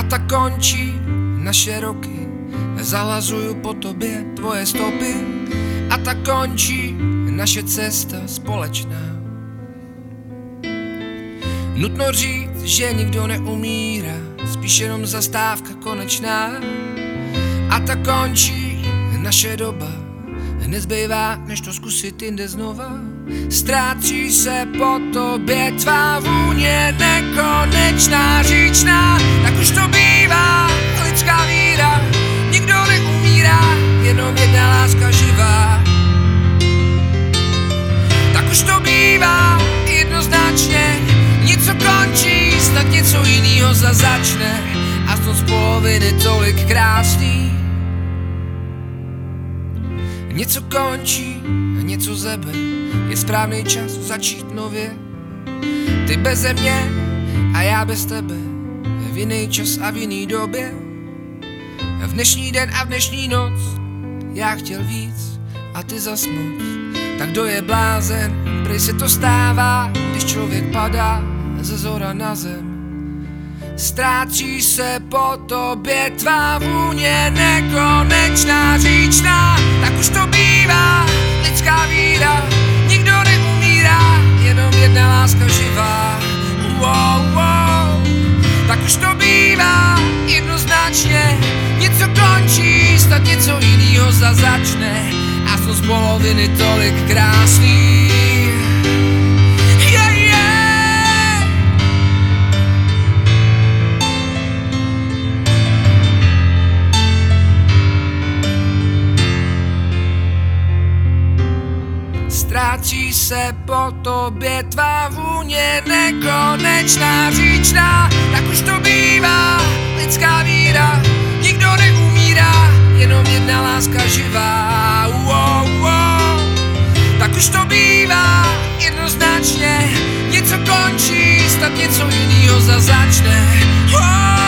tak končí naše roky, zahlazuju po tobě tvoje stopy. A tak končí naše cesta společná. Nutno říct, že nikdo neumírá, spíš jenom zastávka konečná. A tak končí naše doba, nezbývá, než to zkusit jinde znova. Ztrácí se po tobě tvá vůně nekonečná, říčná. Tak už to bývá, lidská víra, nikdo neumírá, jenom jedna láska živá. Tak už to bývá, jednoznačně, něco končí, snad něco jinýho začne. Aspoň z poloviny tolik krásný. Něco končí, něco zebe, je správný čas začít nově. Ty beze mě a já bez tebe, v jiný čas a v jiný době. V dnešní den a v dnešní noc, já chtěl víc a ty zas moc. Tak kdo je blázen, prej se to stává, když člověk padá ze zhora na zem. Ztrácí se po tobě tvá vůně nekonečná, říčná. Tak už to bývá, lidská víra, nikdo neumírá, jenom jedna láska živá. Wow, wow. Tak už to bývá, jednoznačně, něco končí, snad něco jinýho začne. A jsou z poloviny tolik krásný. Ztrácí se po tobě tvá vůně nekonečná, říčná. Tak už to bývá, lidská víra, nikdo neumírá, jenom jedna láska živá. Wow, wow. Tak už to bývá, jednoznačně, něco končí, snad něco jinýho začne. Wow.